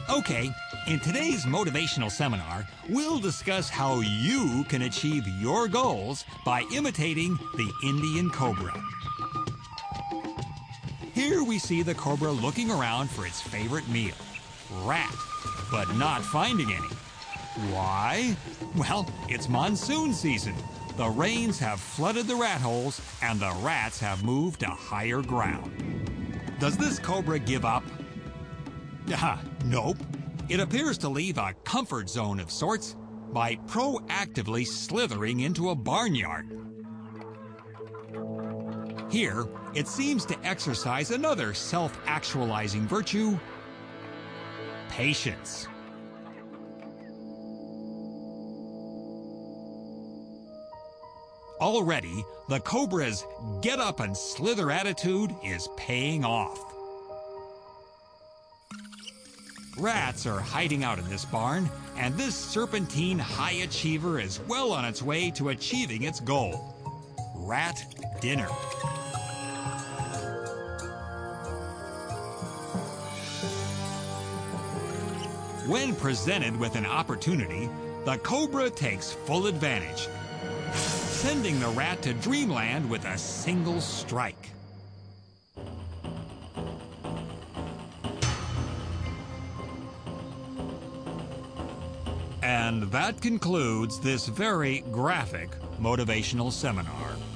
Okay, in today's motivational seminar, we'll discuss how you can achieve your goals by imitating the Indian cobra. Here we see the cobra looking around for its favorite meal, rat, but not finding any. Why? Well, it's monsoon season. The rains have flooded the rat holes and the rats have moved to higher ground. Does this cobra give up? Nope. It appears to leave a comfort zone of sorts by proactively slithering into a barnyard. Here, it seems to exercise another self-actualizing virtue, patience. Already, the cobra's get up and slither attitude is paying off. Rats are hiding out in this barn, and this serpentine high achiever is well on its way to achieving its goal: rat dinner. When presented with an opportunity, the cobra takes full advantage, sending the rat to dreamland with a single strike. And that concludes this very graphic motivational seminar.